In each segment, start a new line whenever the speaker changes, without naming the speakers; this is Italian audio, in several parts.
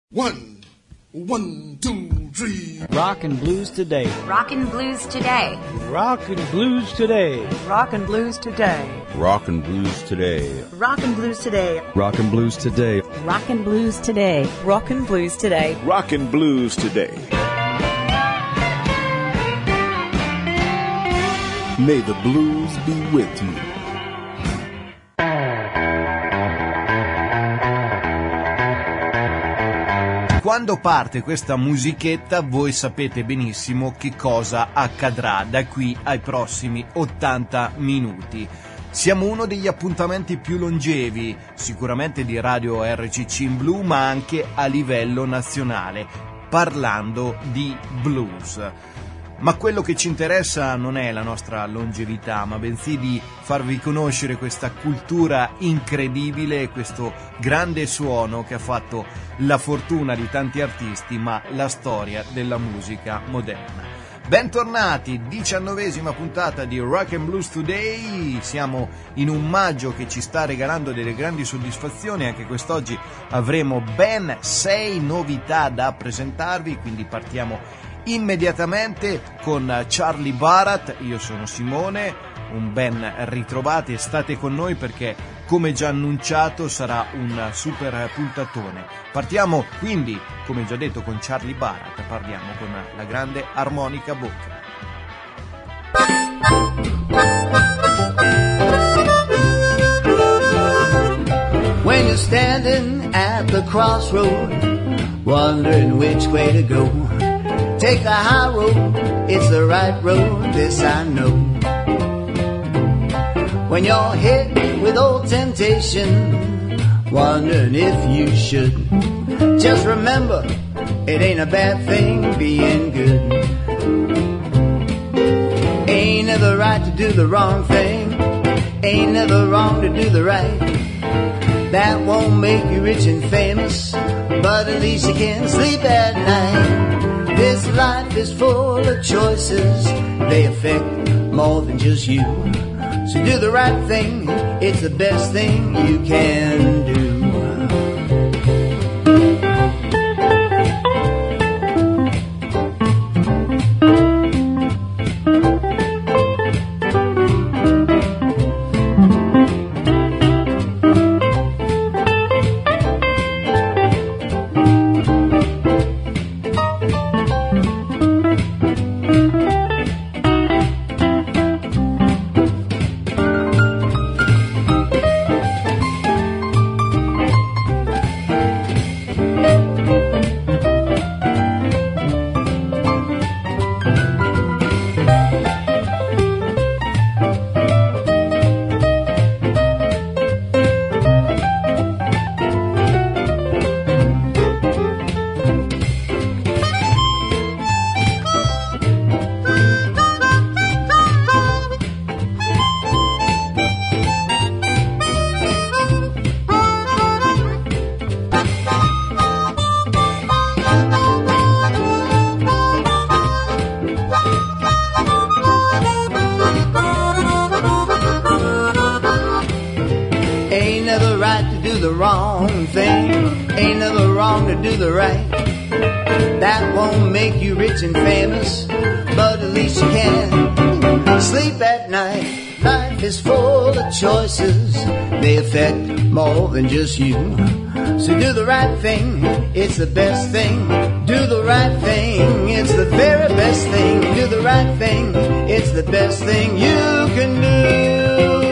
One, two, three.
Rock and blues today.
Rock and blues today.
Rock and blues today.
Rock and blues today.
Rock and blues today.
Rock and blues today.
Rock and blues today.
Rock and blues today.
Rock and blues today.
Rock and blues today.
May the blues be with you.
Quando parte questa musichetta voi sapete benissimo che cosa accadrà da qui ai prossimi 80 minuti. Siamo uno degli appuntamenti più longevi, sicuramente di Radio RCC in Blu, ma anche a livello nazionale, parlando di blues. Ma quello che ci interessa non è la nostra longevità, ma bensì di farvi conoscere questa cultura incredibile, questo grande suono che ha fatto la fortuna di tanti artisti, ma la storia della musica moderna. Bentornati, 19ª puntata di Rock and Blues Today. Siamo in un maggio che ci sta regalando delle grandi soddisfazioni. Anche quest'oggi avremo ben 6 novità da presentarvi, quindi partiamo immediatamente con Charlie Bharat. Io sono Simone, un ben ritrovati e state con noi perché, come già annunciato, sarà un super puntatone. Partiamo quindi, come già detto, con Charlie Bharat. Parliamo con la grande armonica bocca.
When you're standing at the crossroad, wondering which way to go, take the high road, it's the right road, this I know. When you're hit with old temptation, wondering if you should, just remember, it ain't a bad thing being good. Ain't never right to do the wrong thing, ain't never wrong to do the right. That won't make you rich and famous, but at least you can sleep at night. This life is full of choices, they affect more than just you. So do the right thing, it's the best thing you can do. And famous, but at least you can sleep at night. Life is full of choices, they affect more than just you. So do the right thing, it's the best thing. Do the right thing, it's the very best thing. Do the right thing, it's the best thing you can do.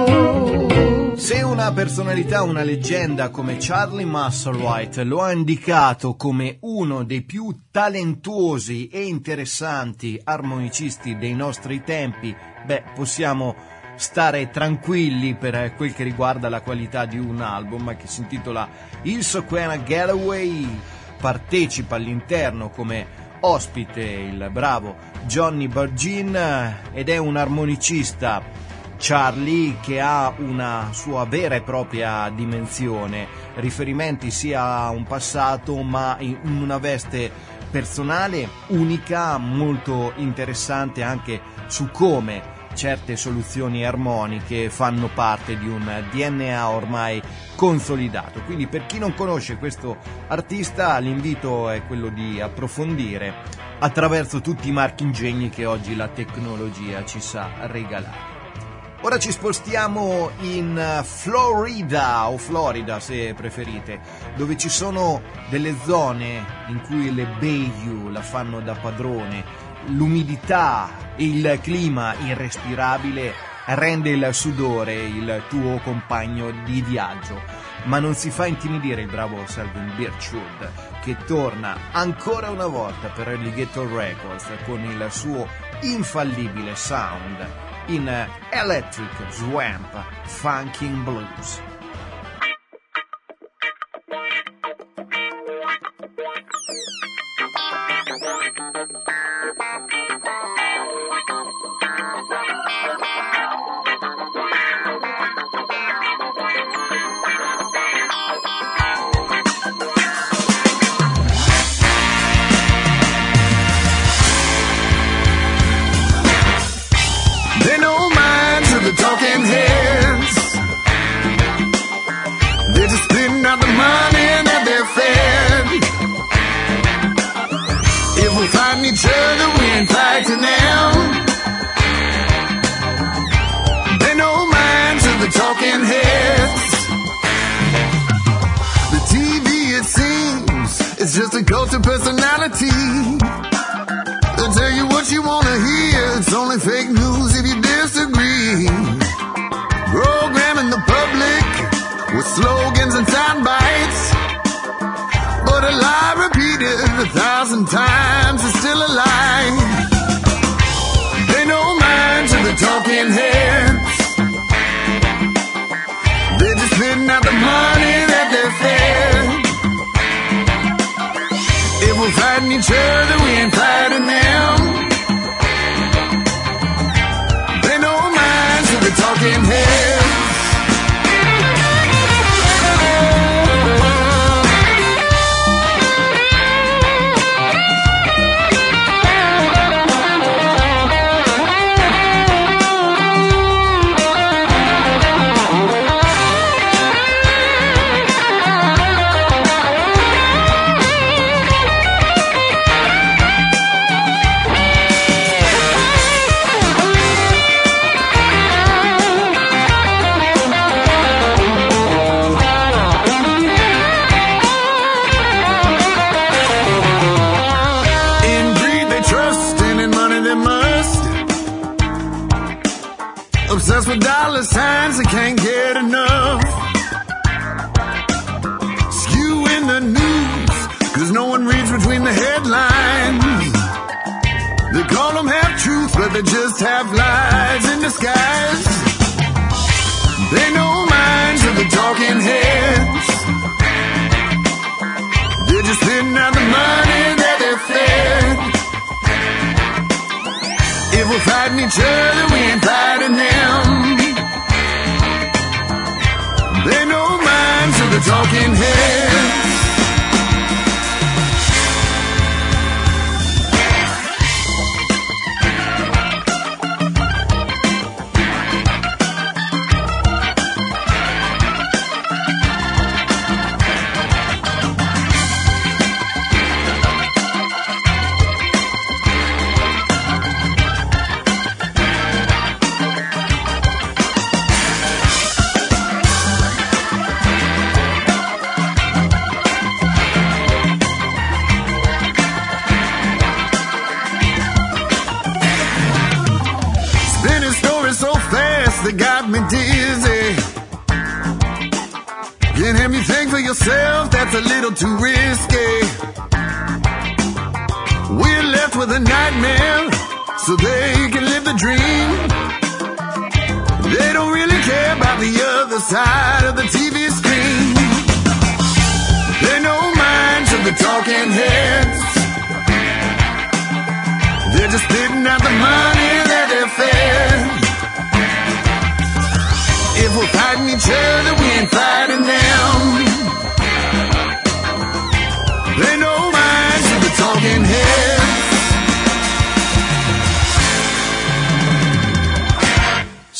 Se una personalità, una leggenda come Charlie Musselwhite lo ha indicato come uno dei più talentuosi e interessanti armonicisti dei nostri tempi, possiamo stare tranquilli per quel che riguarda la qualità di un album che si intitola Il Soquena Galloway. Partecipa all'interno come ospite il bravo Johnny Burgin ed è un armonicista, Charlie, che ha una sua vera e propria dimensione, riferimenti sia a un passato ma in una veste personale unica, molto interessante anche su come certe soluzioni armoniche fanno parte di un DNA ormai consolidato. Quindi per chi non conosce questo artista, l'invito è quello di approfondire attraverso tutti i marchingegni che oggi la tecnologia ci sa regalare. Ora ci spostiamo in Florida, o Florida se preferite, dove ci sono delle zone in cui le bayou la fanno da padrone. L'umidità e il clima irrespirabile rende il sudore il tuo compagno di viaggio, ma non si fa intimidire il bravo Selwyn Birchwood, che torna ancora una volta per Alligator Records con il suo infallibile sound in Electric Swamp Funkin' Blues.
Each other, we ain't fighting now. They no mind to the talking heads. The TV, it seems, it's just a cult of personality. They'll tell you what you wanna hear. It's only fake news if you disagree. Programming the public with slogans and sound bites. But a lie repeated 1,000 times is still a lie. They no mind to the talking heads. They're just spitting out the money that they're fed. If we're fighting each other, we ain't fighting them. They no mind to the talking heads. Obsessed with dollar signs and can't get enough. Skewing the news, cause no one reads between the headlines. They call them half-truth, but they're just half-lies in disguise. They no mind to the talking heads. They're just spitting out the money that they're fed. If we're fighting each other, we ain't fighting them. They no mind to the talking heads. That got me dizzy. Can't have you think for yourself, that's a little too risky. We're left with a nightmare, so they can live the dream. They don't really care about the other side of the TV screen. They no mind to the talking heads. They're just spitting out the money that they're fed. If we're fighting each other, we ain't fighting them. They no mind to the talking heads.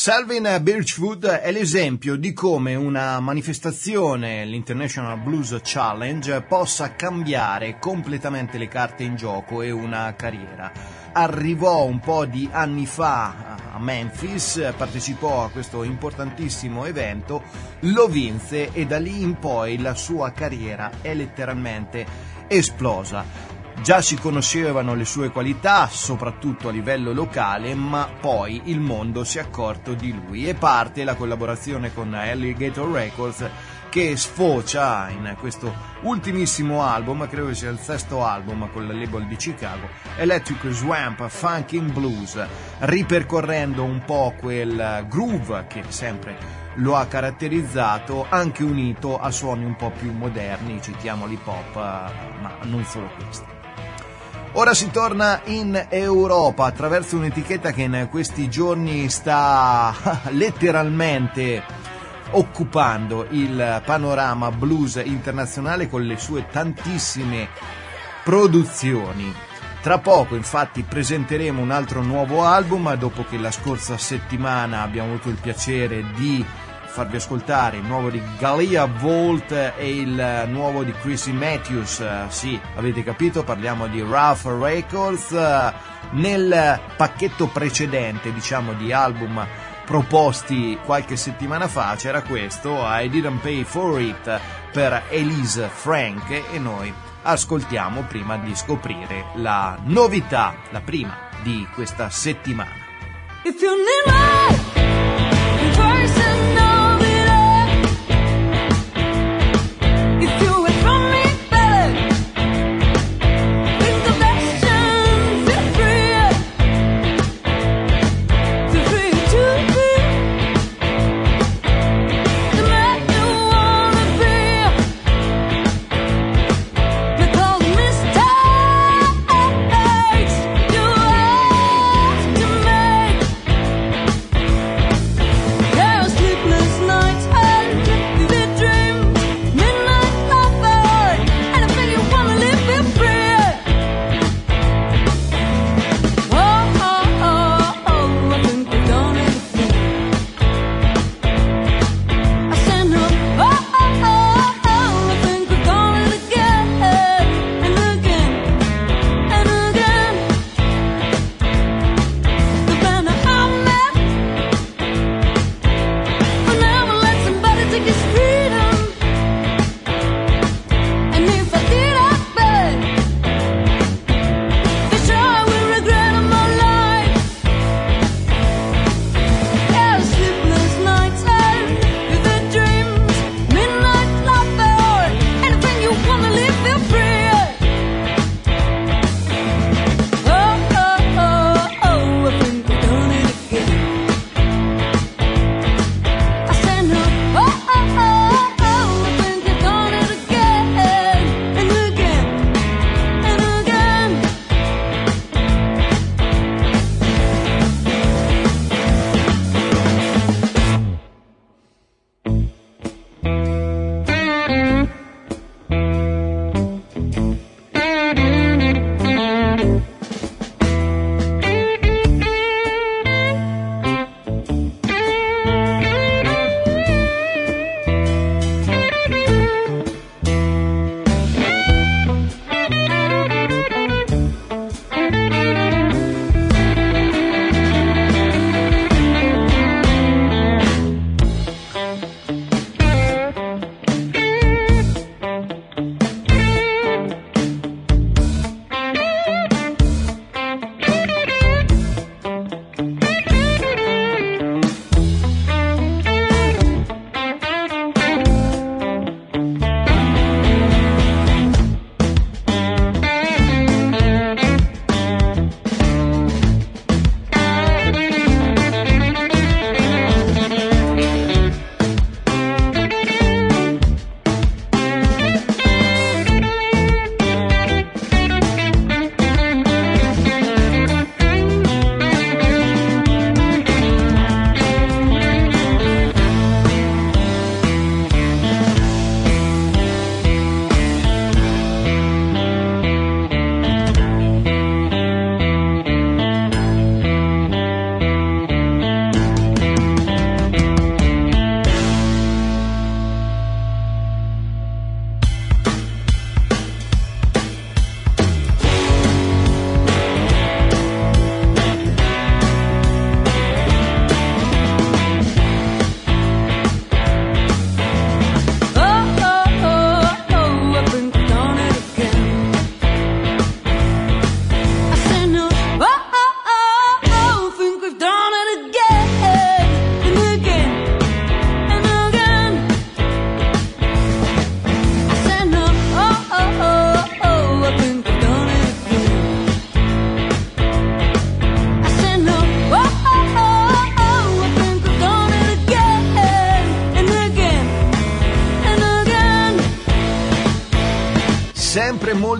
Selvin Birchwood è l'esempio di come una manifestazione, l'International Blues Challenge, possa cambiare completamente le carte in gioco e una carriera. Arrivò un po' di anni fa a Memphis, partecipò a questo importantissimo evento, lo vinse e da lì in poi la sua carriera è letteralmente esplosa. Già si conoscevano le sue qualità, soprattutto a livello locale, ma poi il mondo si è accorto di lui e parte la collaborazione con Alligator Records, che sfocia in questo ultimissimo album, credo che sia il 6º album con il label di Chicago, Electric Swamp Funkin' Blues, ripercorrendo un po' quel groove che sempre lo ha caratterizzato, anche unito a suoni un po' più moderni, citiamo l'hip hop, ma non solo questi. Ora si torna in Europa attraverso un'etichetta che in questi giorni sta letteralmente occupando il panorama blues internazionale con le sue tantissime produzioni. Tra poco infatti presenteremo un altro nuovo album, dopo che la scorsa settimana abbiamo avuto il piacere di farvi ascoltare il nuovo di Galia Volt e il nuovo di Chrissy Matthews. Sì, avete capito, parliamo di Rough Records. Nel pacchetto precedente, diciamo, di album proposti qualche settimana fa c'era questo, I Didn't Pay For It, per Elise Frank, e noi ascoltiamo prima di scoprire la novità, la prima di questa settimana.
If you need my person, there's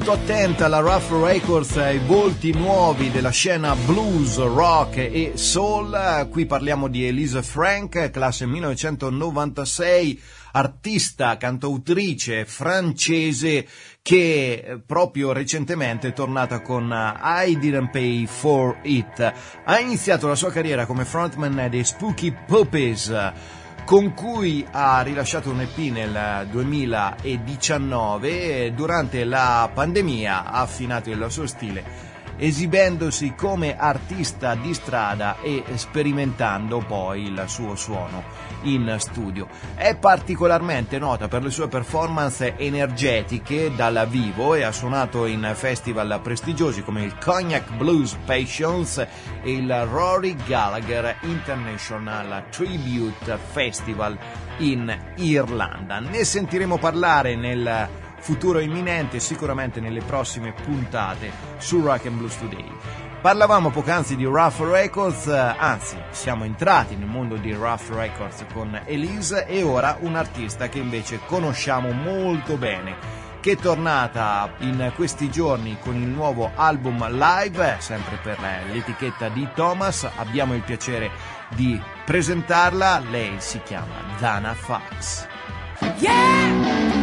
molto attenta alla Rough Records ai volti nuovi della scena blues, rock e soul. Qui parliamo di Elise Frank, classe 1996, artista, cantautrice francese che proprio recentemente è tornata con I Didn't Pay For It. Ha iniziato la sua carriera come frontman dei Spooky Puppies, con cui ha rilasciato un EP nel 2019 e durante la pandemia ha affinato il suo stile esibendosi come artista di strada e sperimentando poi il suo suono in studio. È particolarmente nota per le sue performance energetiche dal vivo e ha suonato in festival prestigiosi come il Cognac Blues Passions e il Rory Gallagher International Tribute Festival in Irlanda. Ne sentiremo parlare nel futuro imminente, sicuramente nelle prossime puntate su Rock and Blues Today. Parlavamo poc'anzi di Rough Records, anzi siamo entrati nel mondo di Rough Records con Elise e ora un artista che invece conosciamo molto bene, che è tornata in questi giorni con il nuovo album live, sempre per l'etichetta di Thomas. Abbiamo il piacere di presentarla, lei si chiama Dana Fox.
Yeah!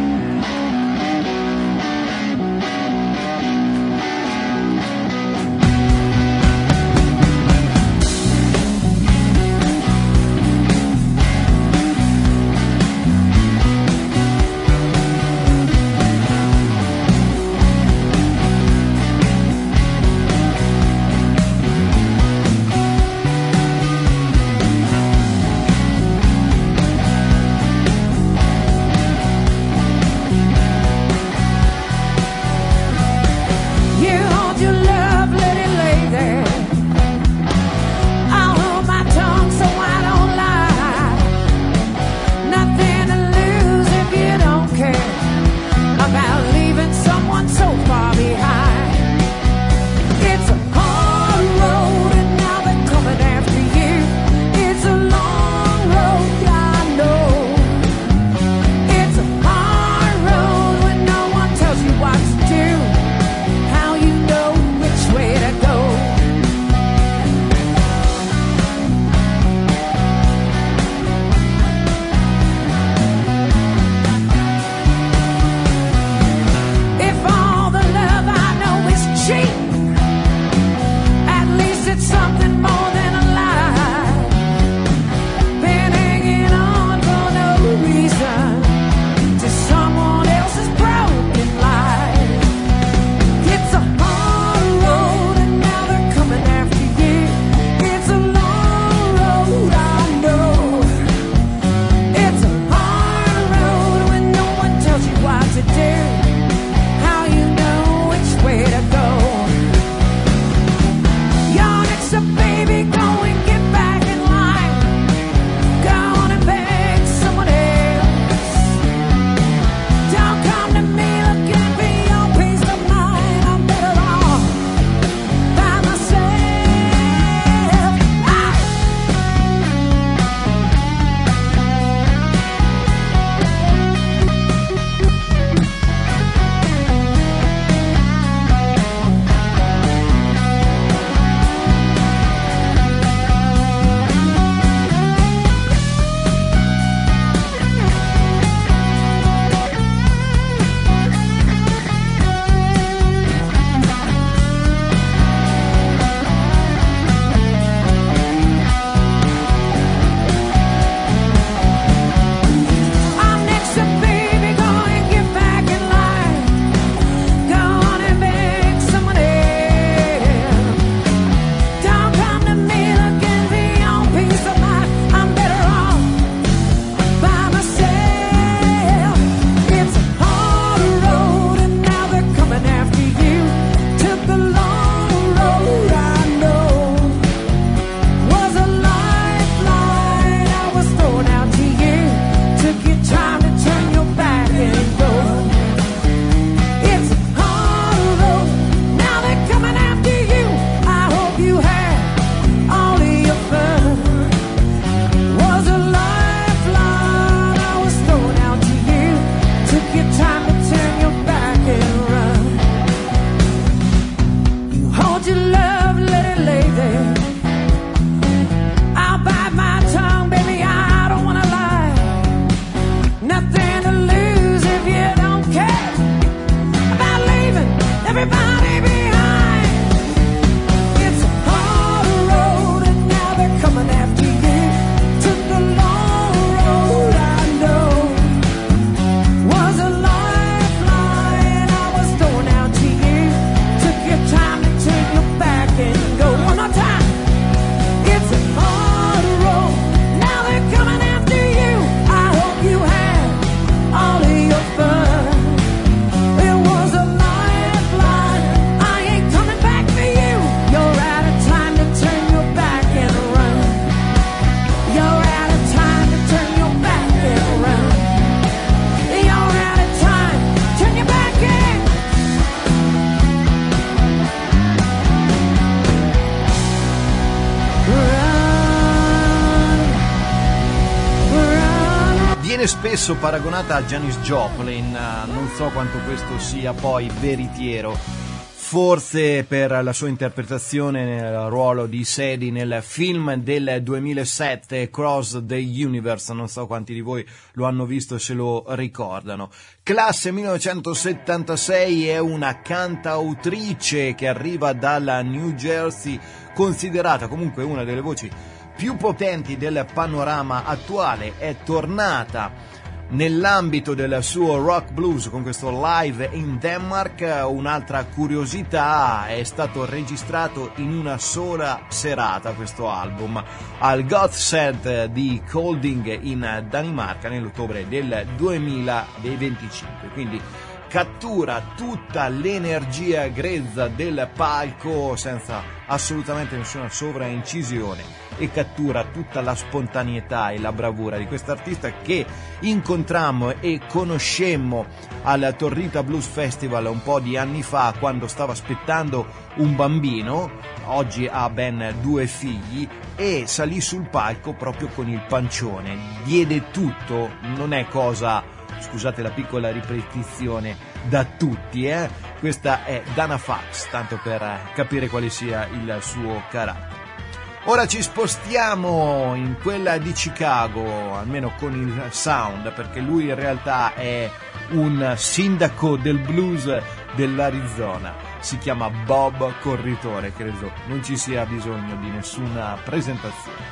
Viene spesso paragonata a Janis Joplin, non so quanto questo sia poi veritiero, forse per la sua interpretazione nel ruolo di Sadie nel film del 2007 Cross the Universe, non so quanti di voi lo hanno visto e se lo ricordano. Classe 1976, è una cantautrice che arriva dalla New Jersey, considerata comunque una delle voci più potenti del panorama attuale. È tornata nell'ambito del suo rock blues con questo Live in Denmark. Un'altra curiosità: è stato registrato in una sola serata questo album al Godset di Kolding in Danimarca nell'ottobre del 2025, quindi cattura tutta l'energia grezza del palco senza assolutamente nessuna sovraincisione e cattura tutta la spontaneità e la bravura di quest'artista che incontrammo e conoscemmo al Torrita Blues Festival un po' di anni fa, quando stava aspettando un bambino. Oggi ha ben 2 figli e salì sul palco proprio con il pancione, diede tutto, non è cosa, scusate la piccola ripetizione, da tutti, Questa è Dana Fax, tanto per capire quale sia il suo carattere. Ora ci spostiamo in quella di Chicago, almeno con il sound, perché lui in realtà è un sindaco del blues dell'Arizona. Si chiama Bob Corritore, credo non ci sia bisogno di nessuna presentazione.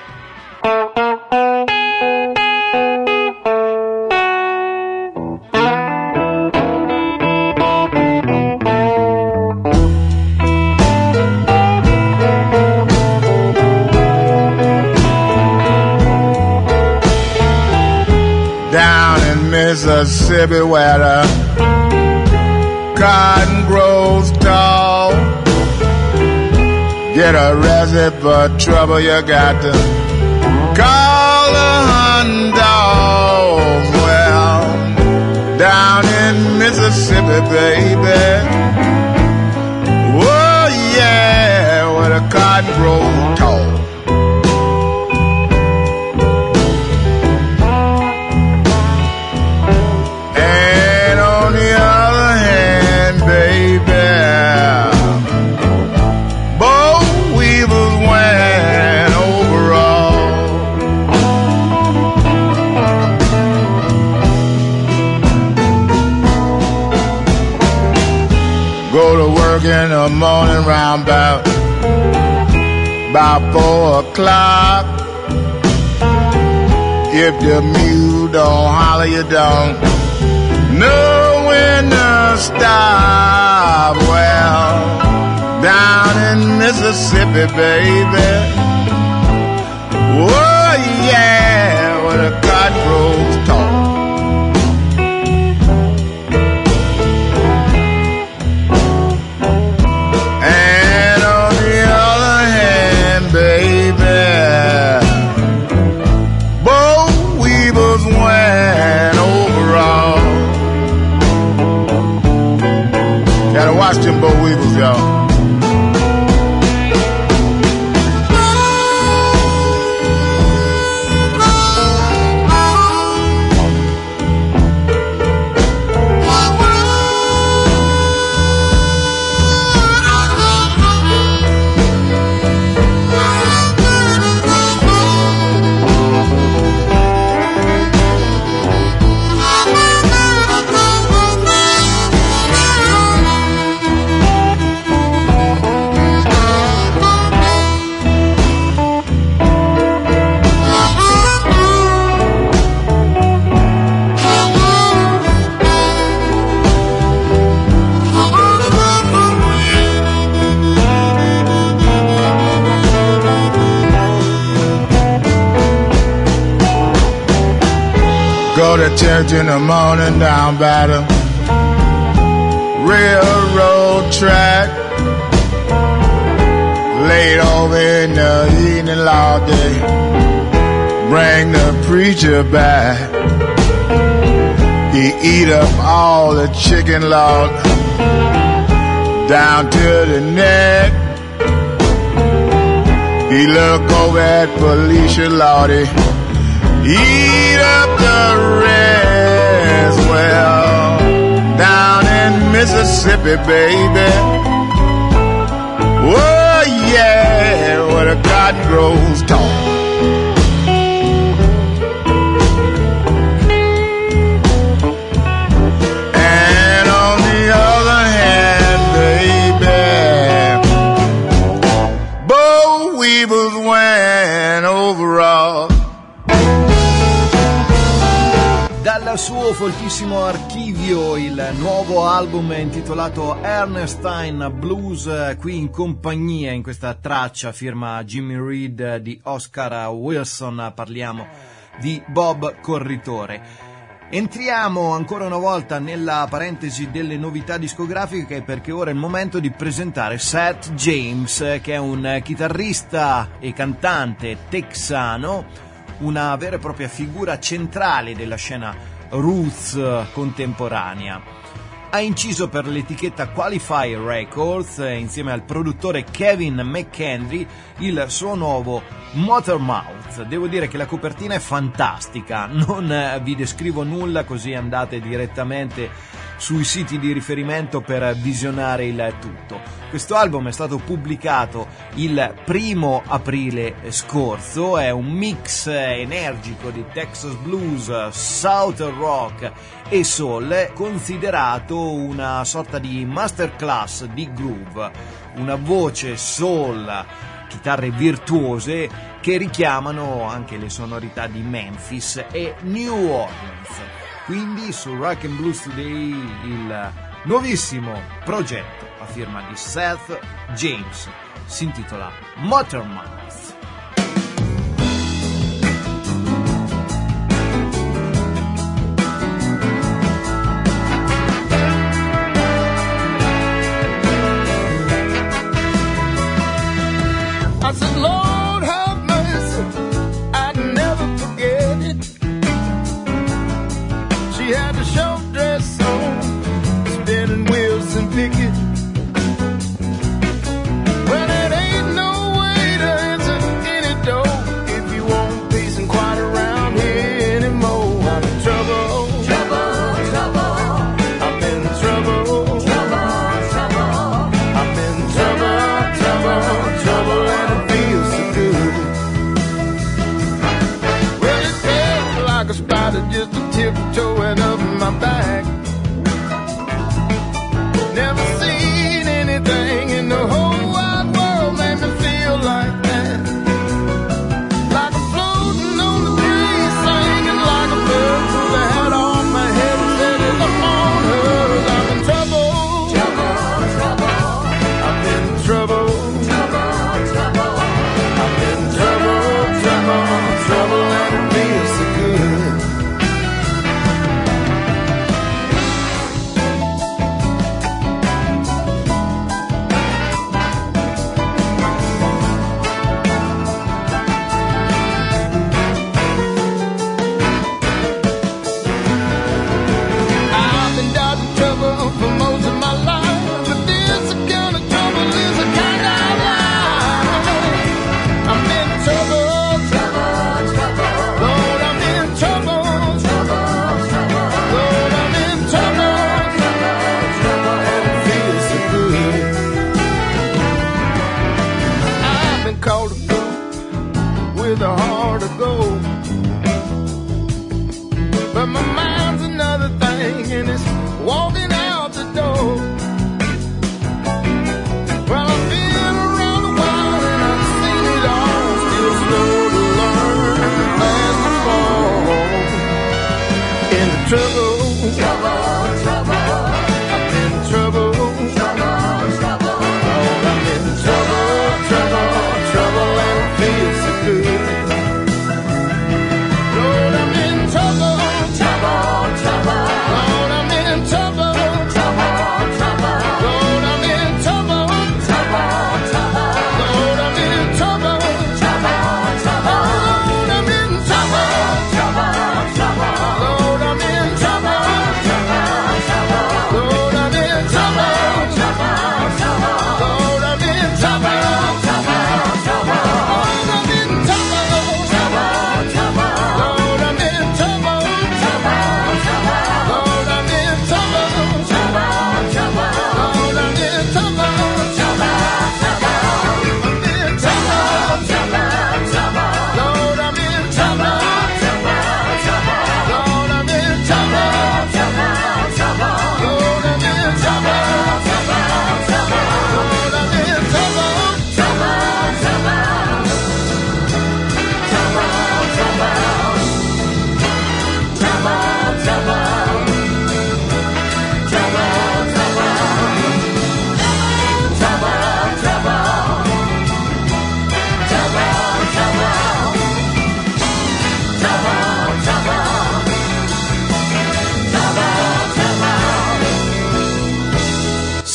Mississippi, where the cotton grows tall. Get arrested for trouble, you got to call the hunting dogs. Well, down in Mississippi, baby, oh yeah, where the cotton grows tall. In the morning round about 4 o'clock. If the mule don't holler, you don't know when to stop. Well, down in Mississippi, baby, oh yeah, where the cotton grows tall. Watch them boll weevils, y'all. Go to church in the morning down by the railroad track. Late over in the evening, Lord, they bring the preacher back. He eat up all the chicken, Lord, down to the neck. He look over at Felicia, Lordy. eat up the rest. Well, down in Mississippi, baby, oh yeah, where the cotton grows tall. And on the other hand, baby, boll weevils wearing overalls.
Dal suo foltissimo archivio il nuovo album intitolato Ernestine Blues, qui in compagnia in questa traccia firma Jimmy Reed di Oscar Wilson, parliamo di Bob Corritore. Entriamo ancora una volta nella parentesi delle novità discografiche, perché ora è il momento di presentare Seth James, che è un chitarrista e cantante texano, una vera e propria figura centrale della scena roots contemporanea. Ha inciso per l'etichetta Qualify Records, insieme al produttore Kevin McHenry, il suo nuovo Motormouth. Devo dire che la copertina è fantastica, non vi descrivo nulla, così andate direttamente sui siti di riferimento per visionare il tutto. Questo album è stato pubblicato il 1 aprile scorso, è un mix energico di Texas Blues, Southern Rock e Soul, considerato una sorta di masterclass di groove, una voce soul, chitarre virtuose che richiamano anche le sonorità di Memphis e New Orleans. Quindi su Rock and Blues Today il nuovissimo progetto a firma di Seth James si intitola Motormouth.
I said, Lord have mercy, I'd never forget it. She had a short dress on, spinning wheels and picket. Well, it ain't no way to enter any door if you want peace and quiet around here anymore. I'm in trouble, trouble, trouble. I'm in trouble, trouble, trouble. I'm in trouble, trouble, trouble, and it feels so good. Well, it felt like a spider just a tiptoeing up my back. Never seen anything in the whole wide world made me feel like that. Like I'm floating on the breeze, singing like a bird, threw the hat on my head and said, "Come on, hers, I'm in trouble, trouble, trouble. I'm in trouble, trouble, trouble. I'm in trouble, trouble, trouble, and it feels so good." I've been dodging trouble for most of my life, but this kind of trouble is a kind of life. I'm in trouble, trouble, trouble. Lord, I'm in trouble, trouble, trouble. Lord, I'm in trouble, trouble, trouble, and it feels so good. I've been called a fool with a heart of gold, but my mind's another thing, and it's walking out the door. Well, I've been around a while and I've seen it all, still slow to learn, fast to fall into trouble, trouble, trouble. I'm in trouble, trouble, trouble. Lord, I'm in trouble, trouble, trouble, and it feels so good. Lord, I'm in trouble, trouble, trouble. Lord, I'm in trouble, trouble, trouble. Lord, I'm in trouble, trouble, trouble. Lord, I'm in trouble, trouble, trouble. Lord, I'm in trouble, trouble, trouble. Lord, I'm in trouble.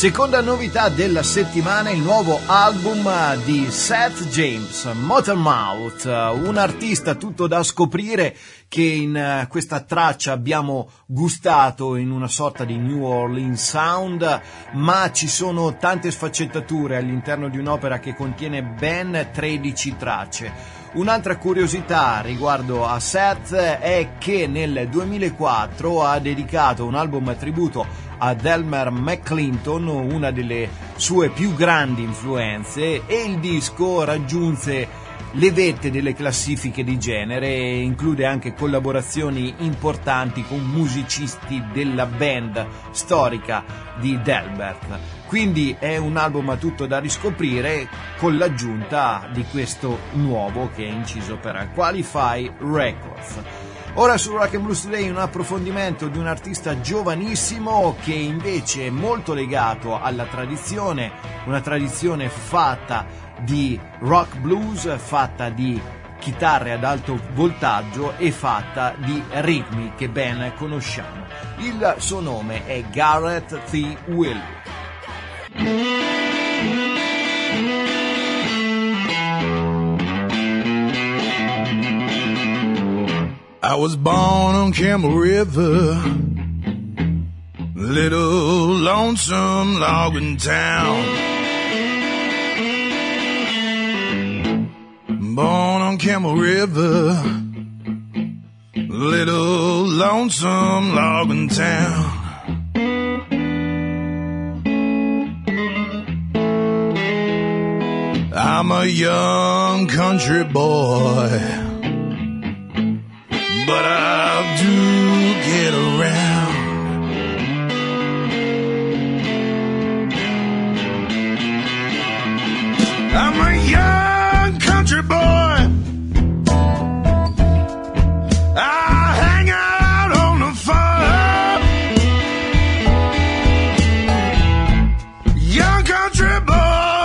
Seconda novità della settimana, il nuovo album di Seth James, Motormouth, un artista tutto da scoprire che in questa traccia abbiamo gustato in una sorta di New Orleans sound, ma ci sono tante sfaccettature all'interno di un'opera che contiene ben 13 tracce. Un'altra curiosità riguardo a Seth è che nel 2004 ha dedicato un album tributo a Delmer McClinton, una delle sue più grandi influenze, e il disco raggiunse le vette delle classifiche di genere e include anche collaborazioni importanti con musicisti della band storica di Delbert. Quindi è un album tutto da riscoprire, con l'aggiunta di questo nuovo che è inciso per Qualify Records. Ora su Rock and Blues Today un approfondimento di un artista giovanissimo che invece è molto legato alla tradizione, una tradizione fatta di rock blues, fatta di chitarre ad alto voltaggio e fatta di ritmi che ben conosciamo. Il suo nome è Garrett T. Willis.
I was born on Campbell River, little lonesome logging town. Born on Campbell River, little lonesome logging town. I'm a young country boy, but I do get around. I'm a young country boy. I hang out on the farm. Young country boy.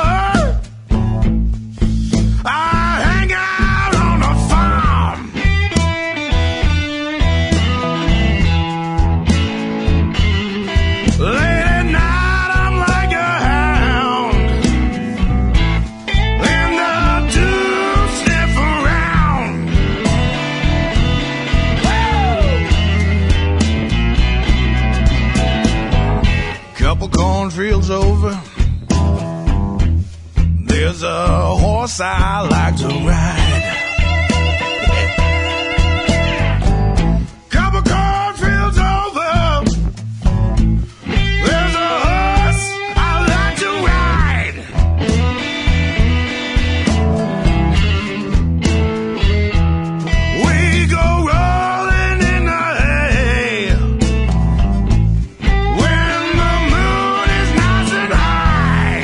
Cornfields over, there's a horse I like to ride. Couple cornfields over, there's a horse I like to ride. We go rolling in the hay when the moon is nice and high.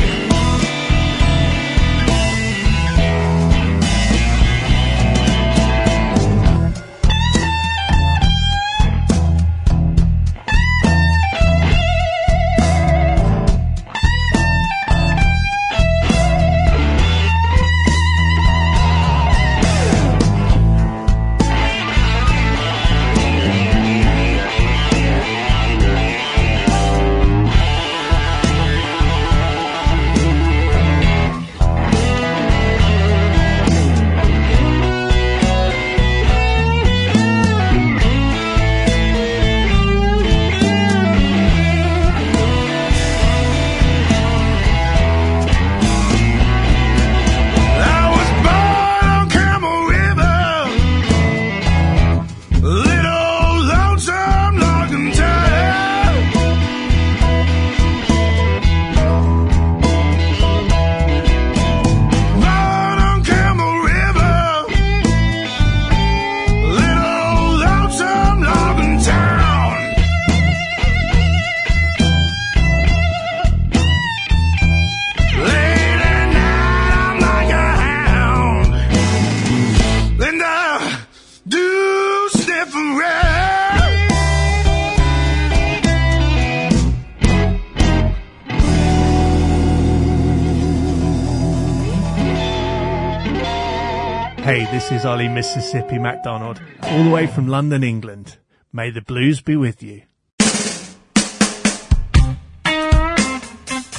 Hey, this is Ollie Mississippi MacDonald, all the way from London, England. May the blues be with you.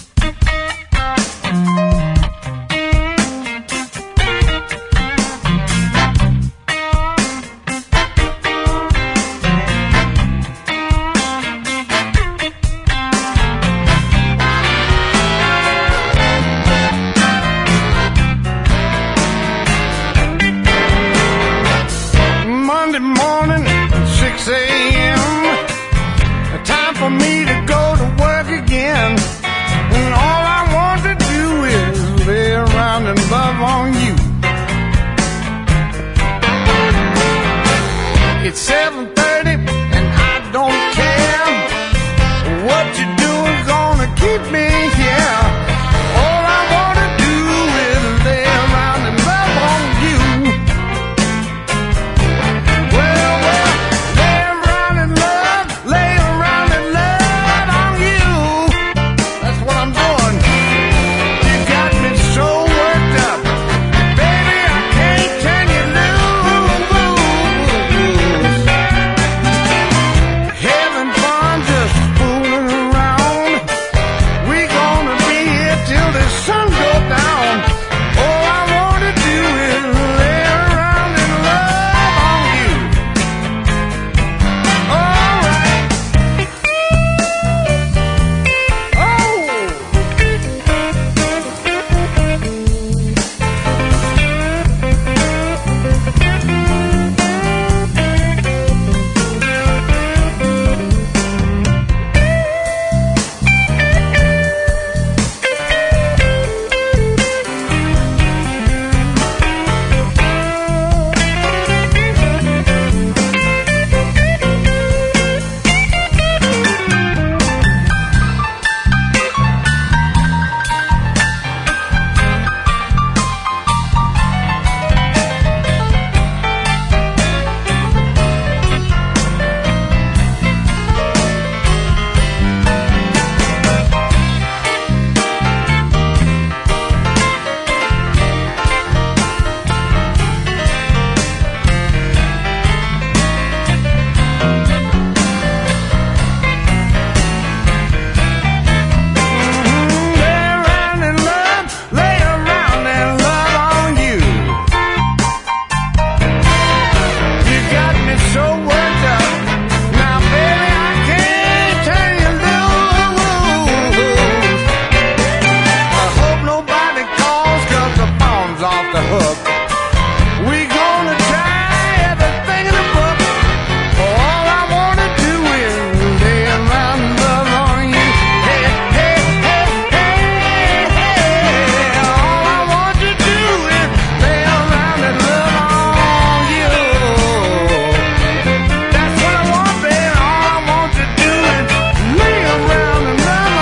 love on you. It's 7:30 and I don't care what you do, gonna keep me here. All I wanna do is lay around and love on you. Well, lay around and love on you. That's what I'm doing. You got me so worked up, baby, I can't turn you loose. Having fun just fooling around. We gonna be here till the sun goes down. All I wanna do is lay around and love on you. All right. Lay around and love on you. You got me so worked up. Now, baby, I can't turn you loose. I hope nobody calls 'cause the phone's off the hook. We gonna try everything in the book. All I wanna do is lay around and love on you. Hey, hey, hey, hey, hey. All I want to do is lay around and love on you. That's what I want, baby. All I want to do is lay around and love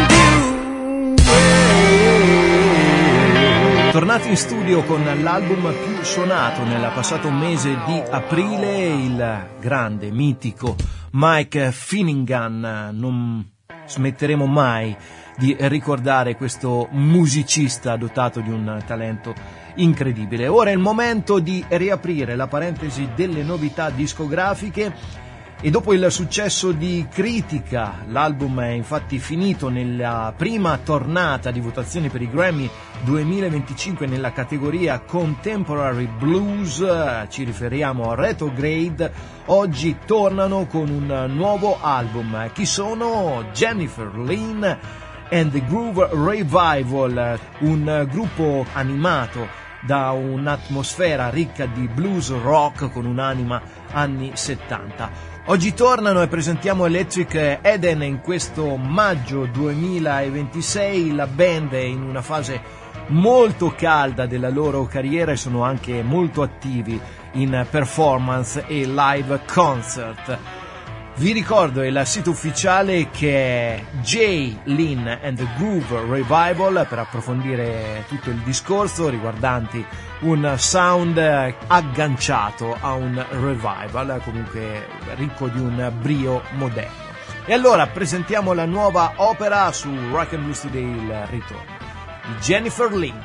on you.
Tornati in studio con l'album più suonato nel passato mese di aprile, il grande, mitico Mike Finnegan. Non smetteremo mai di ricordare questo musicista dotato di un talento incredibile. Ora è il momento di riaprire la parentesi delle novità discografiche. E dopo il successo di critica, l'album è infatti finito nella prima tornata di votazioni per i Grammy 2025 nella categoria Contemporary Blues. Ci riferiamo a Retrograde. Oggi tornano con un nuovo album. Chi sono? Jennifer Lynn and the Groove Revival, un gruppo animato da un'atmosfera ricca di blues rock con un'anima anni 70. Oggi tornano e presentiamo Electric Eden in questo maggio 2026. La band è in una fase molto calda della loro carriera e sono anche molto attivi in performance e live concert. Vi ricordo il sito ufficiale che è J. Lynn and the Groove Revival per approfondire tutto il discorso riguardanti un sound agganciato a un revival, comunque ricco di un brio moderno. E allora presentiamo la nuova opera su Rock and Blues Today, il ritorno di Jennifer Lynn.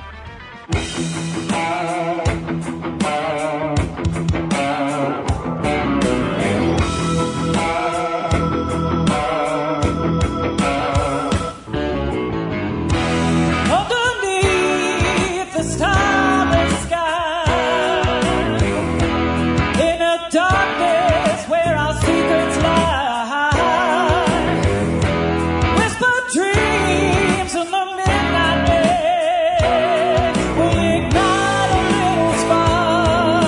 Dreams in the midnight air will ignite a little spark.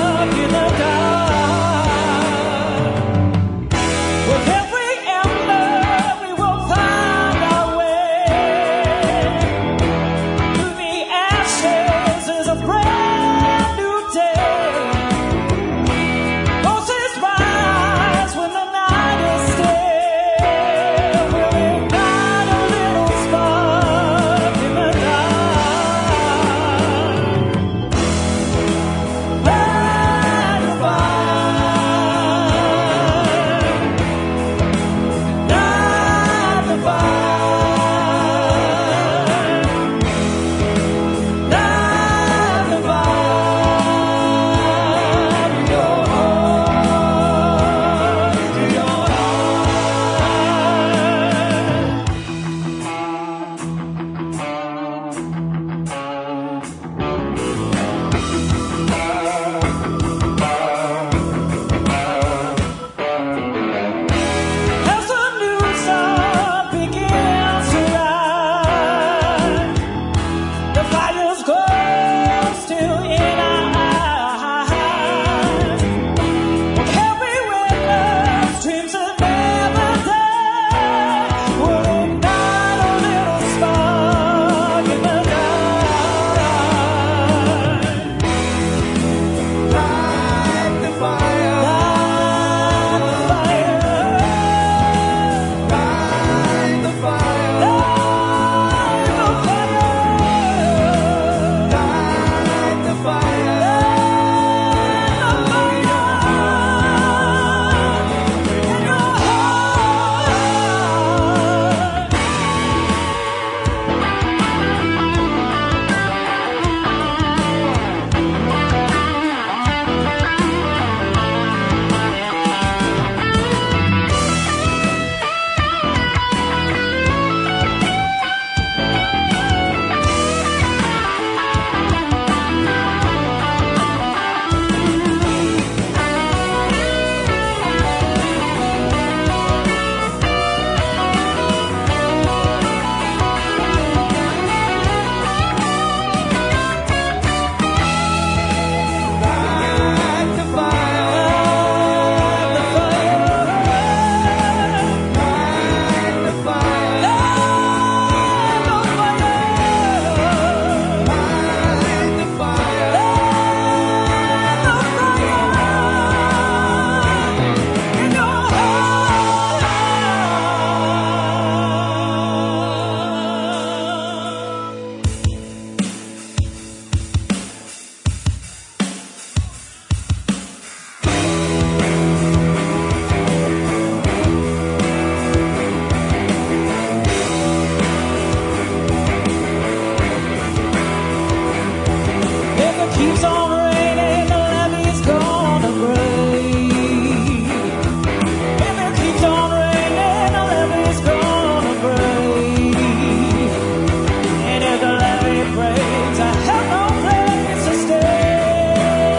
keeps on raining, the levee's gonna break. If it keeps on raining, the levee's gonna break. And if the levee breaks, I have no place to stay.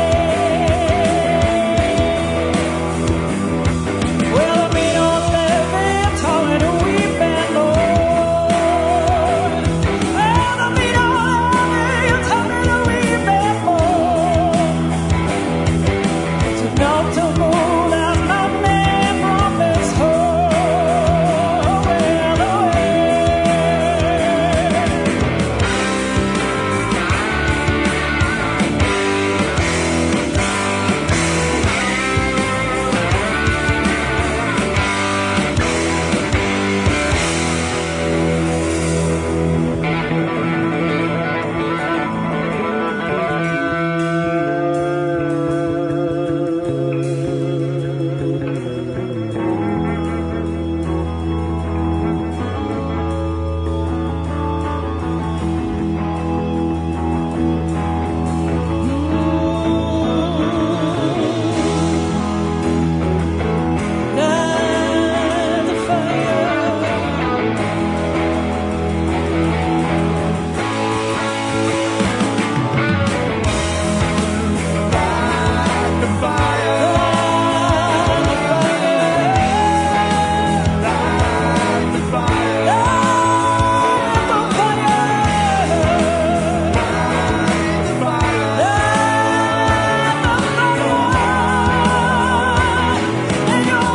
Well, the mean old levee told me to weep and mourn. Well, the mean old levee told me to weep and mourn. To know to move as my man from his home. Well, away. Light the fire. Light the fire. Light the fire. Light the fire. Light the fire. Light the fire. In your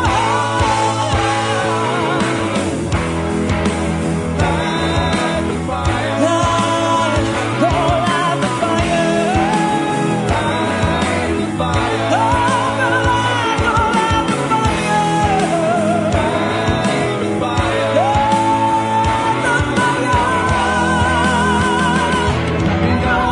heart. Light the fire. Light, go light the fire. Light the fire. Oh, light, go light the fire. Light the fire. Light the fire. In your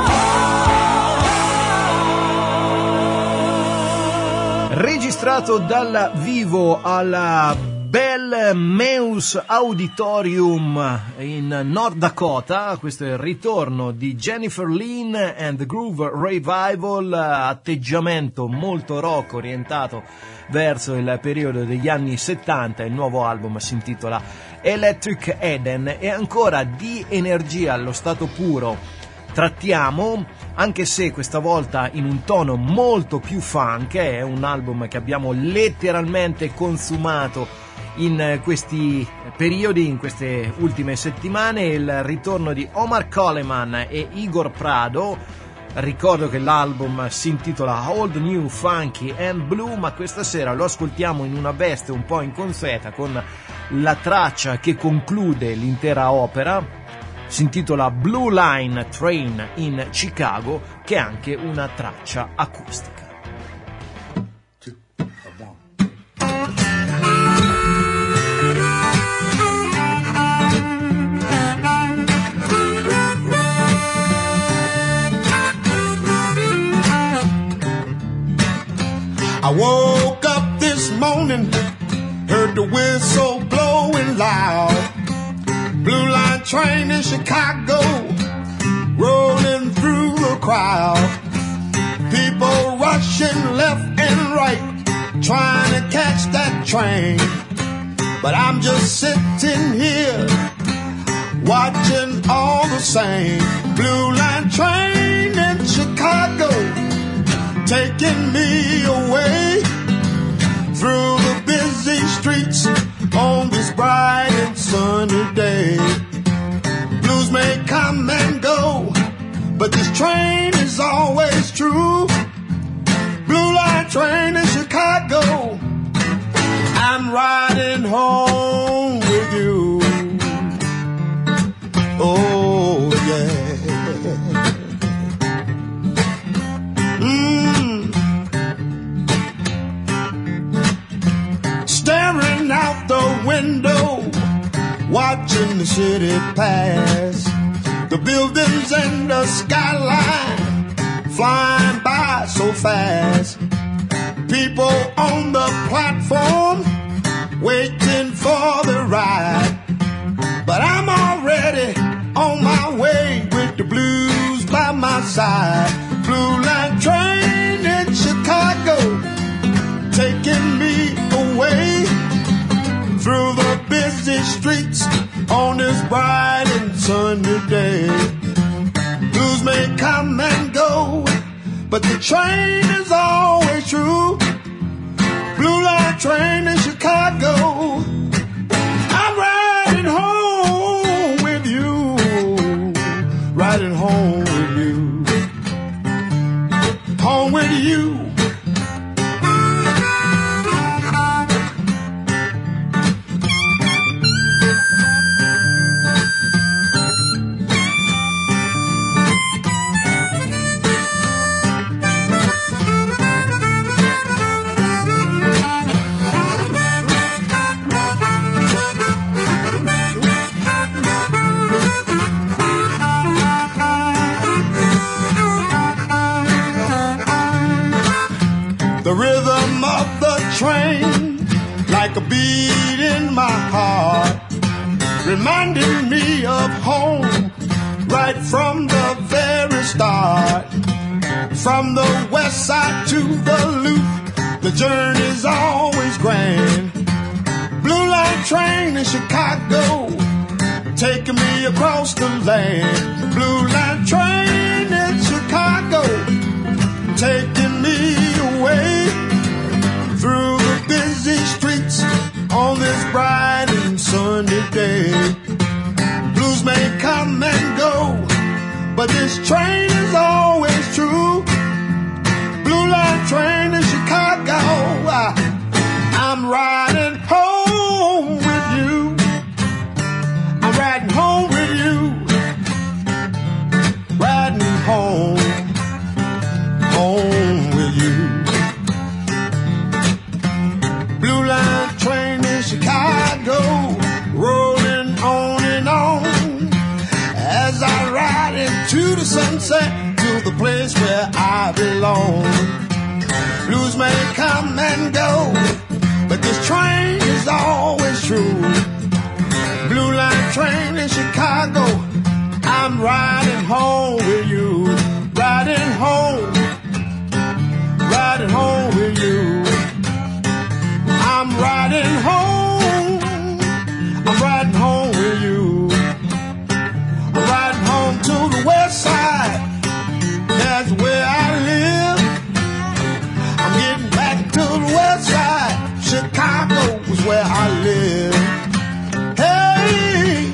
heart.
Registrato dal vivo alla Bell Meus Auditorium in North Dakota, questo è il ritorno di Jennifer Lynn and the Groove Revival, atteggiamento molto rock orientato verso il periodo degli anni 70. Il nuovo album si intitola Electric Eden e ancora di energia allo stato puro trattiamo, anche se questa volta in un tono molto più funk. È un album che abbiamo letteralmente consumato in questi periodi, in queste ultime settimane. Il ritorno di Omar Coleman e Igor Prado. Ricordo che l'album si intitola Old New Funky and Blue, ma questa sera lo ascoltiamo in una veste un po' inconsueta con la traccia che conclude l'intera opera. Si intitola Blue Line Train in Chicago, che è anche una traccia acustica.
I woke up this morning, heard the whistle blowing loud. Blue line train in Chicago, rolling through the crowd. People rushing left and right, trying to catch that train. But I'm just sitting here, watching all the same. Blue line train in Chicago, taking me away through the busy streets on this bright and sunny day. Blues may come and go, but this train is always true. Blue line train in Chicago, I'm riding home with you. Oh yeah. Staring out the window, watching the city pass. The buildings and the skyline flying by so fast. People on the platform waiting for the ride. But I'm already on my way with the blues by my side. Blue line train in Chicago, taking me away through the busy streets on this bright and sunny day. Blues may come and go, but the train is always true. Blue line train in Chicago, I'm riding home with you, riding home with you, home with you. The rhythm of the train, like a beat in my heart, reminding me of home right from the very start. From the west side to the loop, the journey's always grand. Blue line train in Chicago, taking me across the land. Blue line train in Chicago, taking me away through the busy streets on this bright and sunny day. Blues may come and go, but this train is always true. Blue line train in Chicago, I'm riding home with you. I'm riding home with you, riding home, home with you. Blue line train in Chicago, rolling on and on, as I ride into the sunset to the place where I belong. Blues may come and go, but this train is always true. Blue line train in Chicago, I'm riding home with you, riding home with you. I'm riding home with you. I'm riding home to the west side, that's where I live. I'm getting back to the west side, Chicago is where I live. Hey!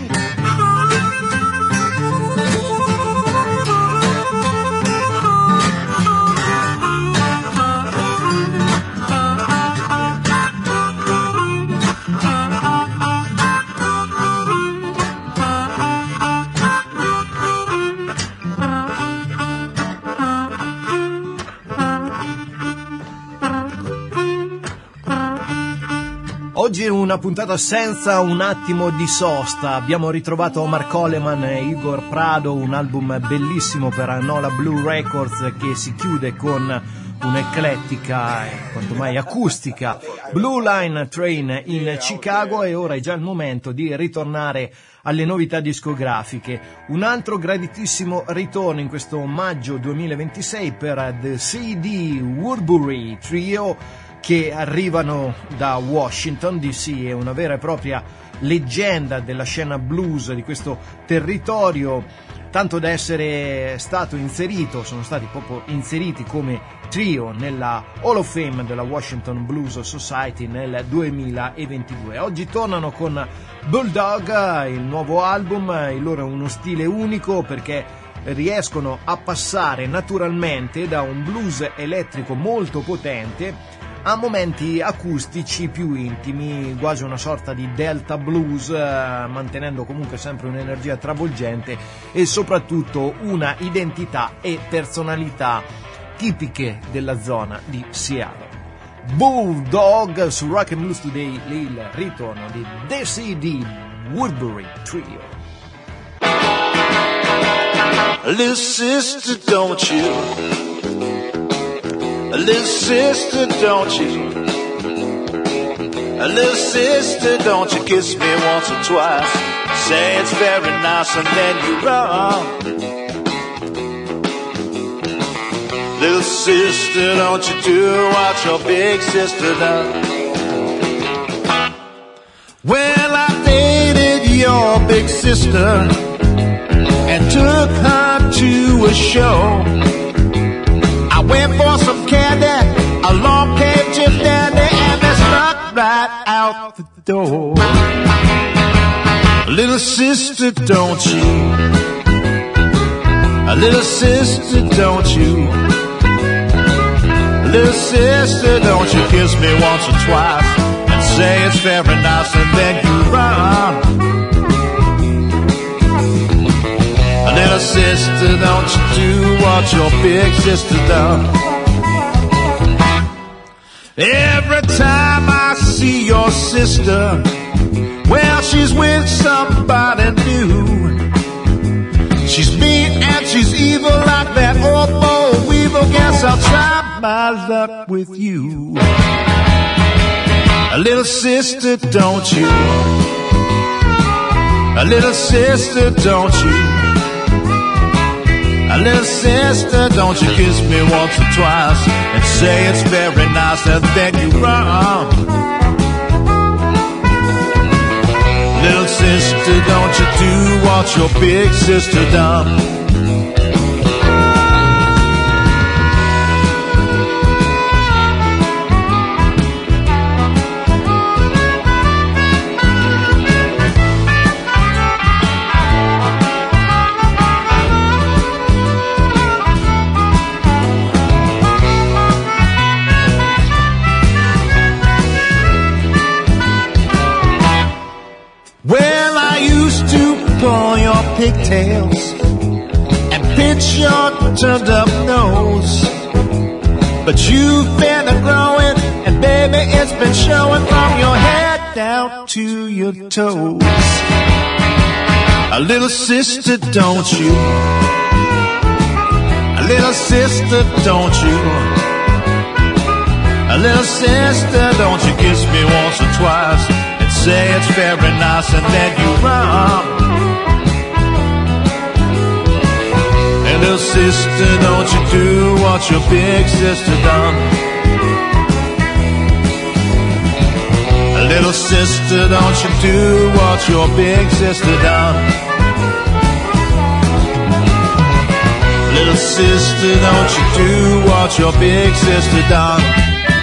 Oggi una puntata senza un attimo di sosta. Abbiamo ritrovato Mark Coleman e Igor Prado, un album bellissimo per Anola Blue Records che si chiude con un'eclettica e quanto mai acustica Blue Line Train in Chicago, e ora è già il momento di ritornare alle novità discografiche. Un altro graditissimo ritorno in questo maggio 2026 per The C.D. Woodbury Trio, che arrivano da Washington DC. È una vera e propria leggenda della scena blues di questo territorio, tanto da essere stato inserito, sono stati proprio inseriti come trio nella Hall of Fame della Washington Blues Society nel 2022. Oggi tornano con Bulldog, il nuovo album. Il loro è uno stile unico perché riescono a passare naturalmente da un blues elettrico molto potente a momenti acustici più intimi, quasi una sorta di delta blues, mantenendo comunque sempre un'energia travolgente e soprattutto una identità e personalità tipiche della zona di Seattle. Bulldog su Rock and Blues Today, il ritorno di The C.D. Woodbury Trio.
Little sister, don't you? Little sister, don't you? Little sister, don't you kiss me once or twice? Say it's very nice and then you run. sister, don't you do what your big sister does.
Well, I dated your big sister and took her to a show. I went for some candy, along came Jim Dandy, and they snuck right out the door. Little sister, don't you? Little sister, don't you? Little sister, don't you kiss me once or twice and say it's very nice and then you run. Little sister, don't you do what your big sister does. Every time I see your sister, well, she's with somebody new. She's mean and she's evil like that old boll weevil. Guess I'll try my luck with you. A little sister, don't you? A little sister, don't you? A little sister, don't you kiss me once or twice and say it's very nice and then you run. Little sister, don't you do what your big sister done. Pull your pigtails and pinch your turned up nose, but you've been growing and baby it's been showing from your head down to your toes. A little sister, don't you? A little sister, don't you? A little sister, don't you kiss me once or twice and say it's very nice and then you run. Little sister, don't you do what your big sister done. Little sister, don't you do what your big sister done. Little sister, don't you do what your big sister done.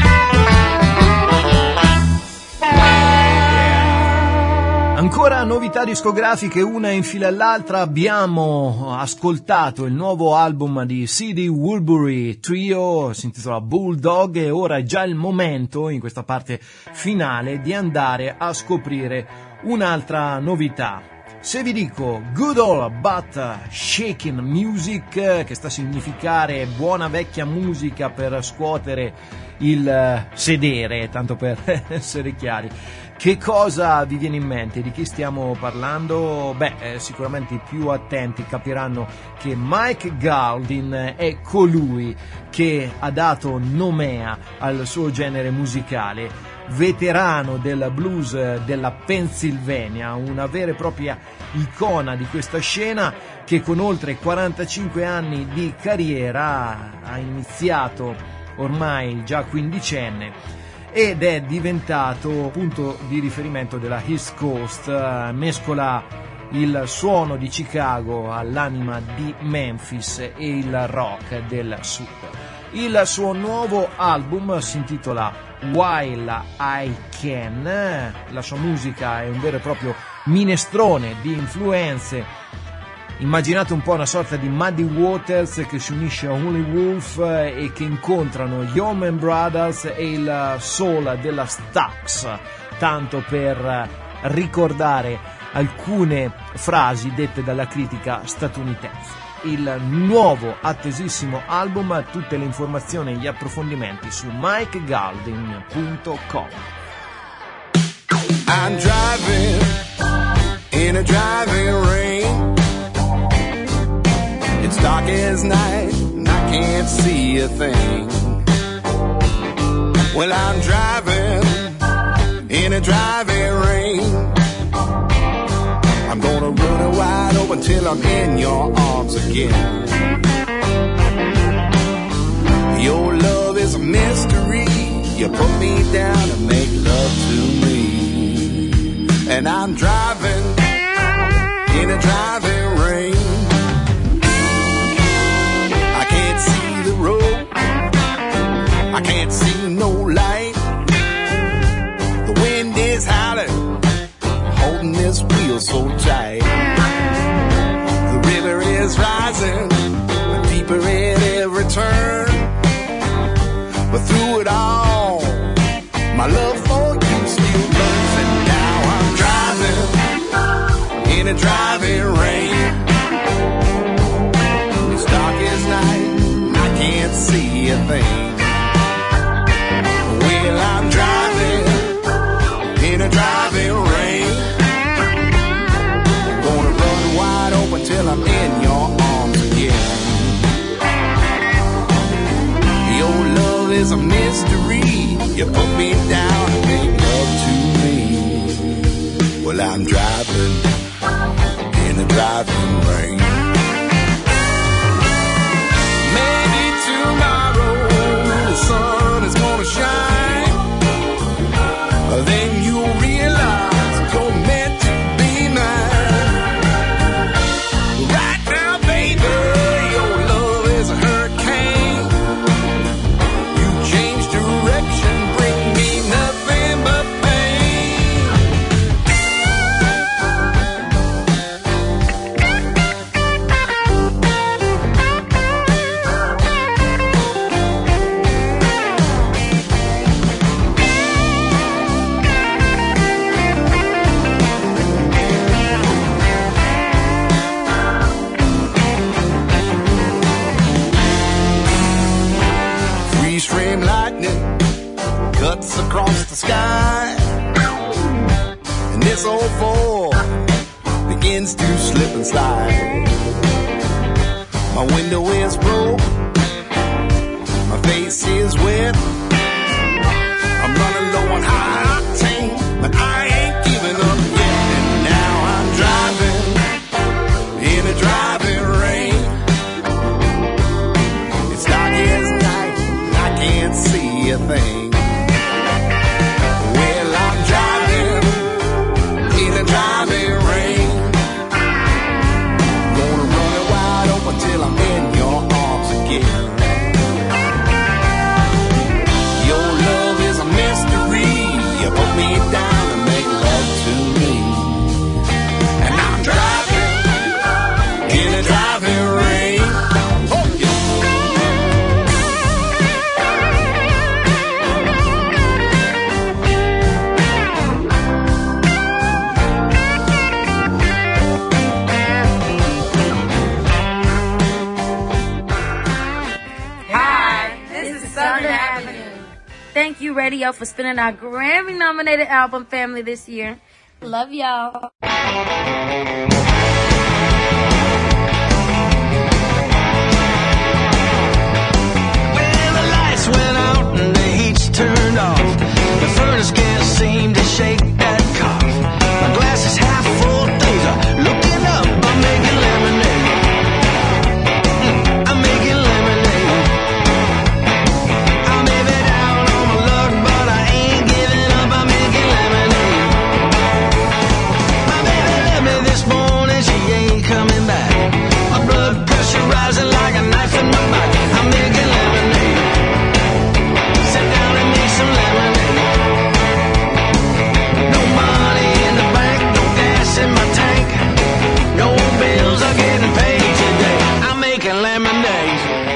Ancora novità discografiche, una in fila all'altra. Abbiamo ascoltato il nuovo album di C.D. Woolbury Trio, si intitola Bulldog, e ora è già il momento, in questa parte finale, di andare a scoprire un'altra novità. Se vi dico Good Old But Shakin' Music, che sta a significare buona vecchia musica per scuotere il sedere, tanto per essere chiari, che cosa vi viene in mente? Di chi stiamo parlando? Sicuramente i più attenti capiranno che Mike Goulding è colui che ha dato nomea al suo genere musicale, veterano del blues della Pennsylvania, una vera e propria icona di questa scena che con oltre 45 anni di carriera ha iniziato ormai già quindicenne ed è diventato punto di riferimento della East Coast, mescola il suono di Chicago all'anima di Memphis e il rock del sud. Il suo nuovo album si intitola While I Can, la sua musica è un vero e proprio minestrone di influenze. Immaginate un po' una sorta di Muddy Waters che si unisce a Howlin' Wolf e che incontrano gli Allman Brothers e il soul della Stax, tanto per ricordare alcune frasi dette dalla critica statunitense. Il nuovo attesissimo album, tutte le informazioni e gli approfondimenti su mikegoulding.com.
I'm driving in a driving rain. It's dark as night and I can't see a thing. Well, I'm driving in a driving rain. I'm gonna run it wide open till I'm in your arms again. You put me down and make love to me. And I'm driving in a driving rain. I can't see the road, I can't see no light. The wind is howling, holding this wheel so tight. The river is rising, deeper at every turn. But through it all, my love for you still burns. And now I'm driving in a driving rain. It's dark as night, I can't see a thing. Well, I'm driving in a driving rain. Gonna run wide open till I'm in your arms again. Your love is a mystery. You put me down and make love to me. Well, I'm driving in a driving rain. Maybe tomorrow the sun is gonna shine. Then you'll realize you're meant to be mine. Right now, baby, your love is a hurricane. You change direction, bring me nothing but pain. Freeze frame lightning cuts across the sky, and this old Ford begins to slip and slide. My window is broke, my face is wet. I'm running low on high octane, but I ain't giving up yet. And now I'm driving in a driving rain. It's dark as night, I can't see a thing. Well, I'm driving in a driving rain. Gonna run it wide open till I'm in your arms again. Your love is a mystery. You put me down and make love to me. And I'm driving in a driving rain. Oh, yeah.
Hi, this is Southern Avenue. Thank you, Radio, for spinning our Grammy-nominated album family this year. Love y'all.
Well, the lights went out and the heat's turned off. The furnace can't seem to shake that cough. My glass is half full, things are looking up. I'm making lemonade. I'm making lemonade. I may be down on my luck, but I ain't giving up. I'm making lemonade. My baby left me this morning, she ain't coming back. My blood pressure rising like a knife in my back. I'm making lemonade. Sit down and make some lemonade. No money in the bank, no gas in my tank. No bills are getting paid today. I'm making lemonade.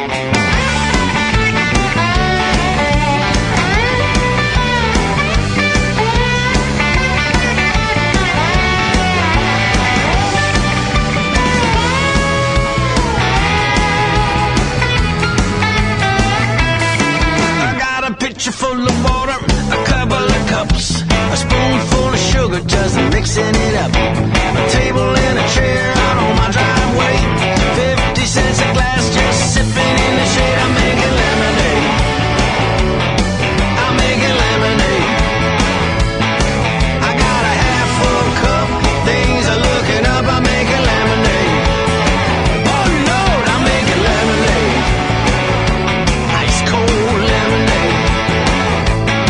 I got a pitcher full of water, a couple of cups, a spoonful of sugar, just mixing it up. A table and a chair out on my driveway. 50 cents a glass, just sipping in the shade. I'm making lemonade. I'm making lemonade. I got a half full cup, things are looking up. I'm making lemonade. Oh Lord, I'm making lemonade. Ice cold lemonade.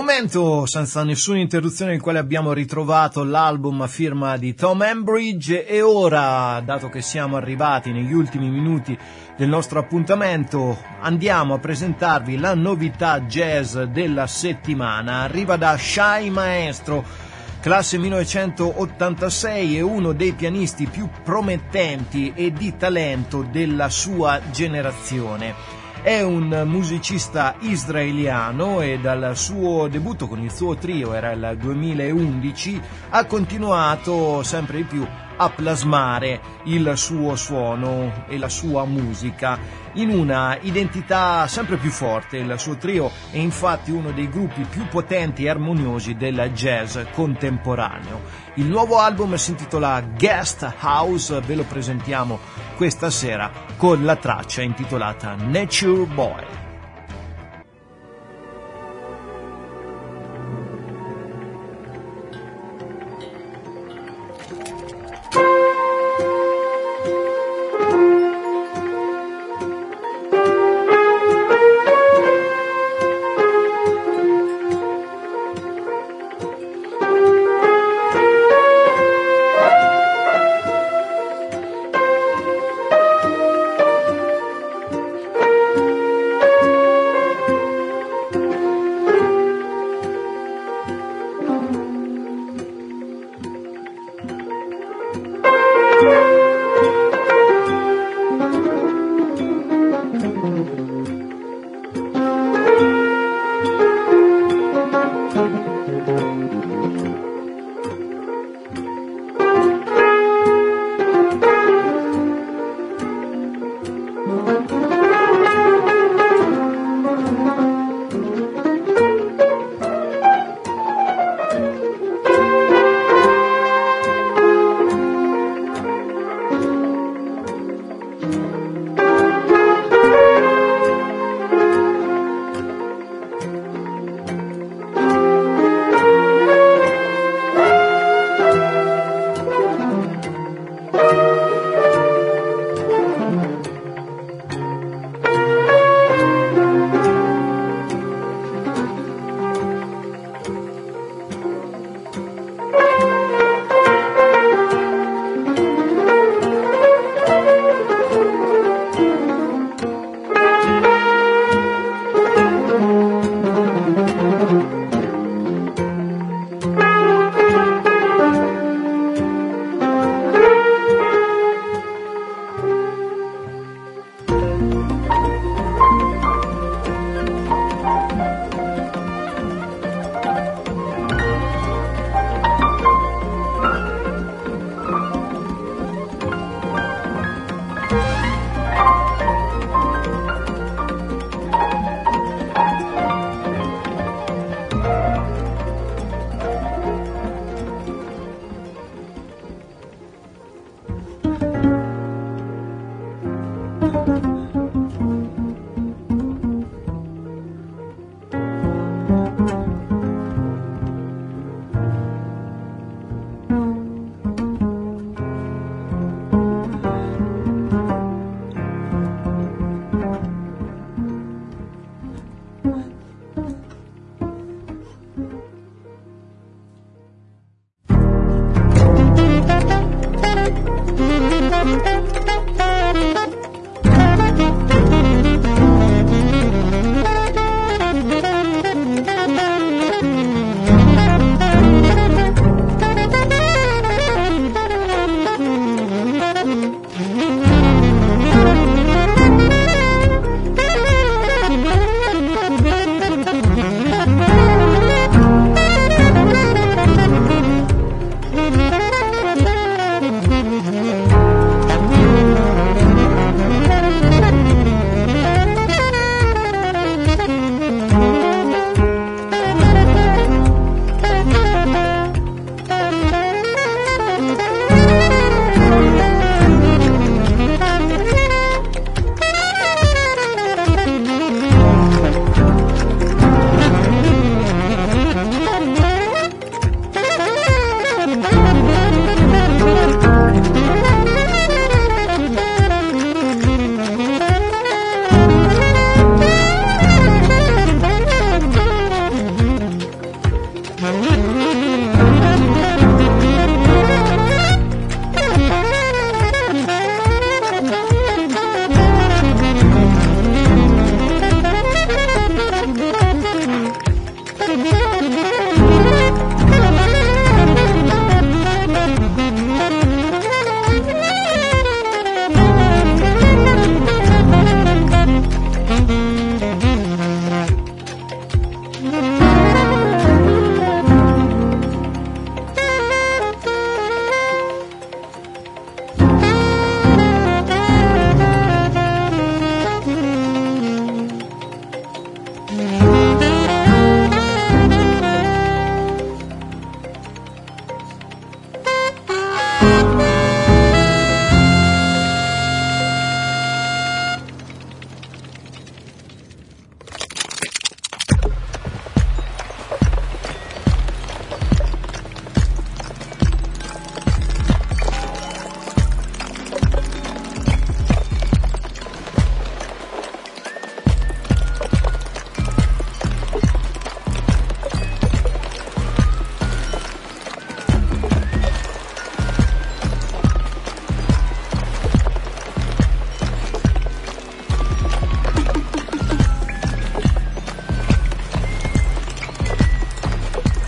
momento, senza nessuna interruzione, nel quale abbiamo ritrovato l'album a firma di Tom Ambridge, e ora, dato che siamo arrivati negli ultimi minuti del nostro appuntamento, andiamo a presentarvi la novità jazz della settimana. Arriva da Shai Maestro, classe 1986, e uno dei pianisti più promettenti e di talento della sua generazione. È un musicista israeliano e dal suo debutto con il suo trio, era il 2011, ha continuato sempre di più a plasmare il suo suono e la sua musica in una identità sempre più forte. Il suo trio è infatti uno dei gruppi più potenti e armoniosi del jazz contemporaneo. Il nuovo album si intitola Guest House, ve lo presentiamo questa sera con la traccia intitolata Nature Boy.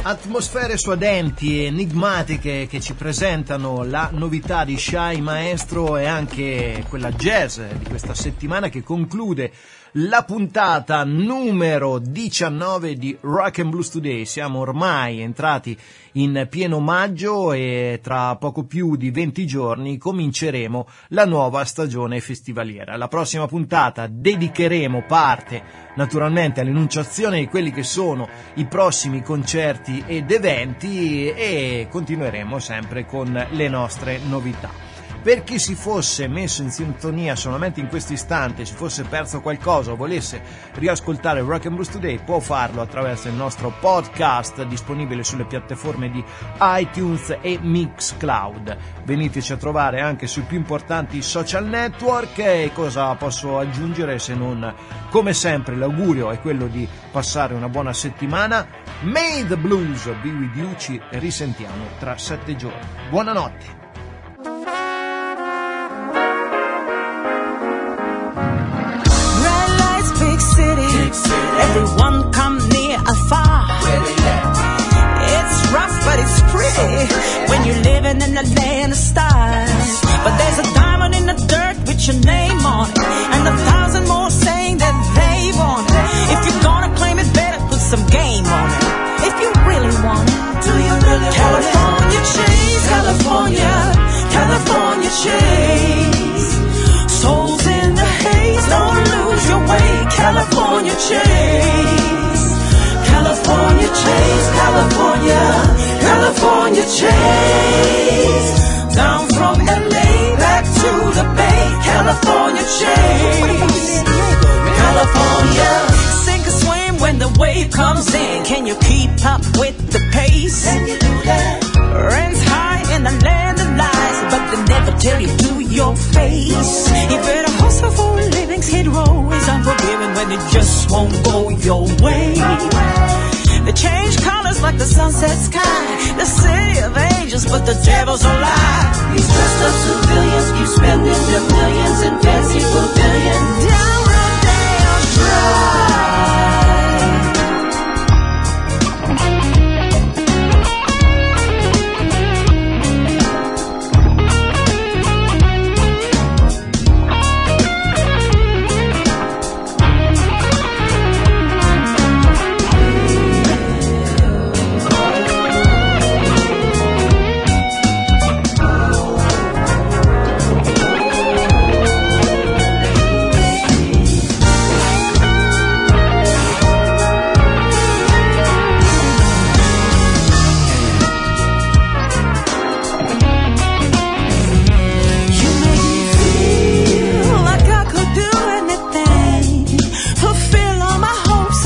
Atmosfere suadenti e enigmatiche che ci presentano la novità di Shai Maestro e anche quella jazz di questa settimana che conclude la puntata numero 19 di Rock and Blues Today. Siamo ormai entrati in pieno maggio e tra poco più di 20 giorni cominceremo la nuova stagione festivaliera. La prossima puntata dedicheremo parte naturalmente all'enunciazione di quelli che sono i prossimi concerti ed eventi e continueremo sempre con le nostre novità. Per chi si fosse messo in sintonia solamente in questo istante, si fosse perso qualcosa o volesse riascoltare Rock and Blues Today, può farlo attraverso il nostro podcast disponibile sulle piattaforme di iTunes e Mixcloud. Veniteci a trovare anche sui più importanti social network. E cosa posso aggiungere se non, come sempre, l'augurio è quello di passare una buona settimana. May the blues be with you, ci risentiamo tra 7 giorni. Buonanotte.
Everyone come near afar. It's rough but it's pretty when you're living in the land of stars. But there's a diamond in the dirt with your name on it, and 1,000 more saying that they want it. If you're gonna claim it, better put some game on it. If you really want it, do you really California chase, California, California chase. Souls in the haze, don't lose your way. California chase, California chase, California, California chase. Down from LA back to the Bay, California chase, California. Sink or swim when the wave comes in. Can you keep up with the pace? Can you do that? Rents high in the land of lies, but they never tell you to your face. You better hustle for a living. Skid Row is unforgiving when it just won't go your way. They change colors like the sunset sky, the city of angels, but the devil's a lie. These dressed up civilians keep spending their millions in fancy pavilions. Down Rodeo Drive.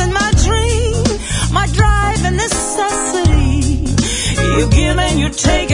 Take